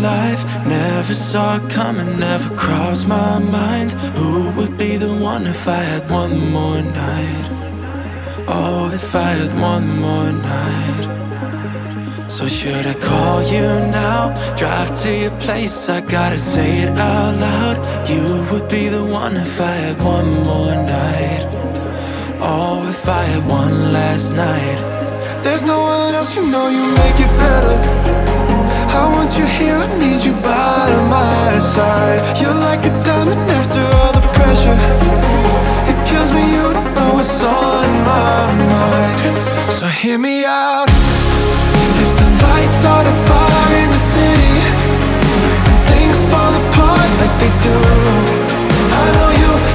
life. Never saw it coming, never crossed my mind. Who would be the one if I had one more night? Oh, if I had one more night. So should I call you now? Drive to your place, I gotta say it out loud. You would be the one if I had one more night. Oh, if I had one last night. There's no one else, you know you make it better. I want you here, I need you by my side. You're like a diamond after all the pressure. It kills me, you don't know what's on my mind. So hear me out. If the lights start a fire in the city and things fall apart like they do, I know you